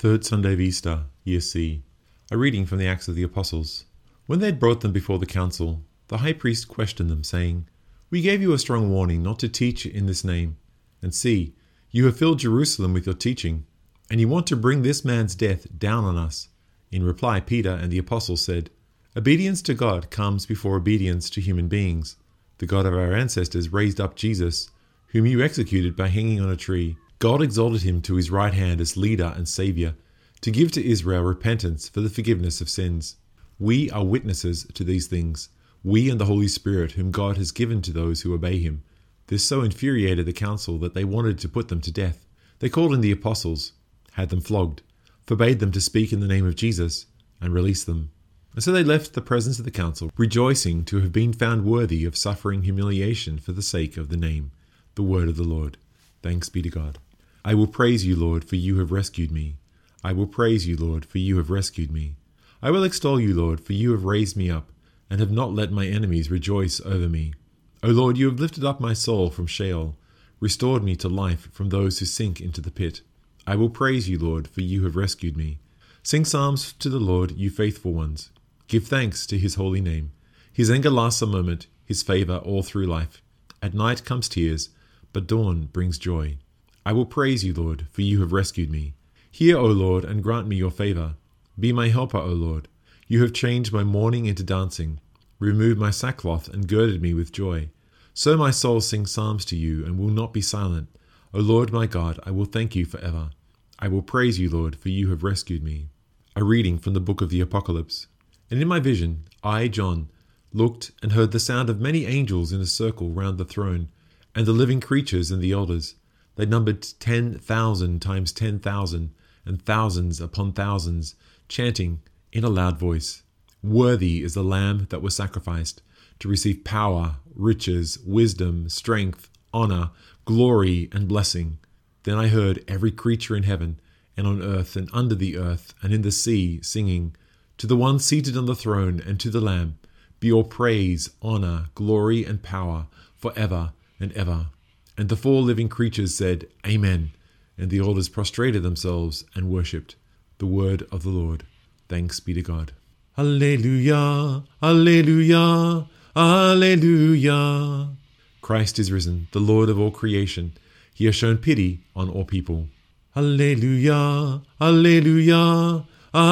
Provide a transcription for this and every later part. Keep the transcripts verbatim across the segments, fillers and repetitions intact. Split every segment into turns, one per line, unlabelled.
Third Sunday of Easter, Year C. A reading from the Acts of the Apostles. When they had brought them before the council, the high priest questioned them, saying, "We gave you a strong warning not to teach in this name. And see, you have filled Jerusalem with your teaching, and you want to bring this man's death down on us." In reply, Peter and the apostles said, "Obedience to God comes before obedience to human beings. The God of our ancestors raised up Jesus, whom you executed by hanging on a tree. God exalted him to his right hand as leader and saviour, to give to Israel repentance for the forgiveness of sins. We are witnesses to these things, we and the Holy Spirit, whom God has given to those who obey him." This so infuriated the council that they wanted to put them to death. They called in the apostles, had them flogged, forbade them to speak in the name of Jesus, and released them. And so they left the presence of the council, rejoicing to have been found worthy of suffering humiliation for the sake of the name. The word of the Lord. Thanks be to God. I will praise you, Lord, for you have rescued me. I will praise you, Lord, for you have rescued me. I will extol you, Lord, for you have raised me up, and have not let my enemies rejoice over me. O Lord, you have lifted up my soul from Sheol, restored me to life from those who sink into the pit. I will praise you, Lord, for you have rescued me. Sing psalms to the Lord, you faithful ones. Give thanks to his holy name. His anger lasts a moment, his favour all through life. At night comes tears, but dawn brings joy. I will praise you, Lord, for you have rescued me. Hear, O Lord, and grant me your favour. Be my helper, O Lord. You have changed my mourning into dancing, removed my sackcloth and girded me with joy. So my soul sings psalms to you and will not be silent. O Lord my God, I will thank you forever. I will praise you, Lord, for you have rescued me. A reading from the book of the Apocalypse. And in my vision, I, John, looked and heard the sound of many angels in a circle round the throne, and the living creatures and the elders. They numbered ten thousand times ten thousand, and thousands upon thousands, chanting in a loud voice, "Worthy is the Lamb that was sacrificed, to receive power, riches, wisdom, strength, honour, glory, and blessing." Then I heard every creature in heaven, and on earth, and under the earth, and in the sea, singing, "To the one seated on the throne, and to the Lamb, be all praise, honour, glory, and power, for ever and ever." And the four living creatures said, "Amen." And the elders prostrated themselves and worshipped. The word of the Lord. Thanks be to God. Alleluia, alleluia, alleluia. Christ is risen, the Lord of all creation. He has shown pity on all people. Alleluia, alleluia,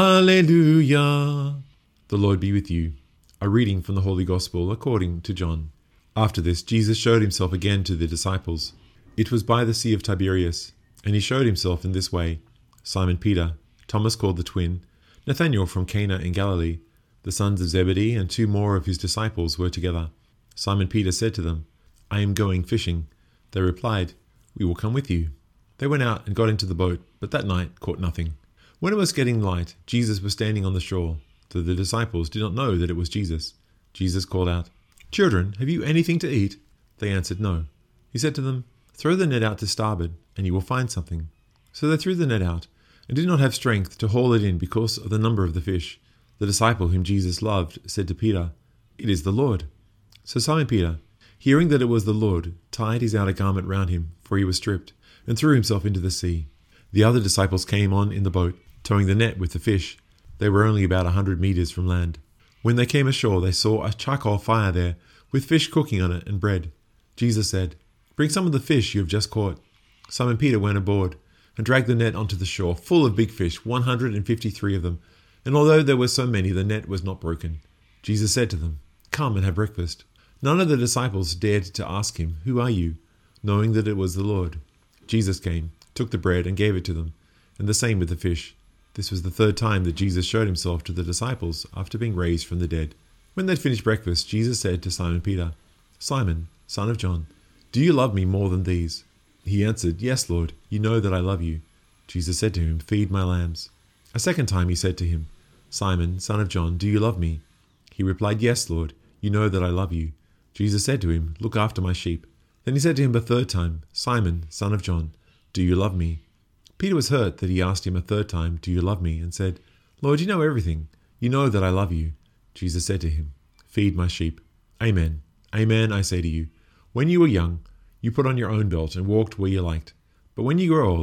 alleluia. The Lord be with you. A reading from the Holy Gospel according to John. After this, Jesus showed himself again to the disciples. It was by the Sea of Tiberias, and he showed himself in this way. Simon Peter, Thomas called the twin, Nathanael from Cana in Galilee, the sons of Zebedee, and two more of his disciples were together. Simon Peter said to them, "I am going fishing." They replied, "We will come with you." They went out and got into the boat, but that night caught nothing. When it was getting light, Jesus was standing on the shore, though the disciples did not know that it was Jesus. Jesus called out, "Children, have you anything to eat?" They answered, "No." He said to them, "Throw the net out to starboard, and you will find something." So they threw the net out, and did not have strength to haul it in because of the number of the fish. The disciple whom Jesus loved said to Peter, "It is the Lord." So Simon Peter, hearing that it was the Lord, tied his outer garment round him, for he was stripped, and threw himself into the sea. The other disciples came on in the boat, towing the net with the fish. They were only about a hundred metres from land. When they came ashore, they saw a charcoal fire there, with fish cooking on it and bread. Jesus said, "Bring some of the fish you have just caught." Simon Peter went aboard, and dragged the net onto the shore, full of big fish, one hundred and fifty-three of them. And although there were so many, the net was not broken. Jesus said to them, "Come and have breakfast." None of the disciples dared to ask him, "Who are you?" knowing that it was the Lord. Jesus came, took the bread, and gave it to them, and the same with the fish. This was the third time that Jesus showed himself to the disciples after being raised from the dead. When they'd finished breakfast, Jesus said to Simon Peter, "Simon, son of John, do you love me more than these?" He answered, "Yes, Lord, you know that I love you." Jesus said to him, "Feed my lambs." A second time he said to him, "Simon, son of John, do you love me?" He replied, "Yes, Lord, you know that I love you." Jesus said to him, "Look after my sheep." Then he said to him a third time, "Simon, son of John, do you love me?" Peter was hurt that he asked him a third time, "Do you love me?" and said, "Lord, you know everything. You know that I love you." Jesus said to him, "Feed my sheep. Amen. Amen, I say to you, when you were young, you put on your own belt and walked where you liked. But when you grow old,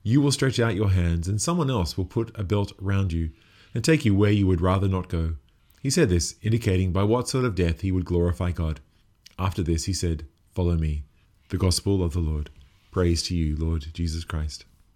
You will stretch out your hands, and someone else will put a belt around you and take you where you would rather not go." He said this, indicating by what sort of death he would glorify God. After this he said, "Follow me." The Gospel of the Lord. Praise to you, Lord Jesus Christ.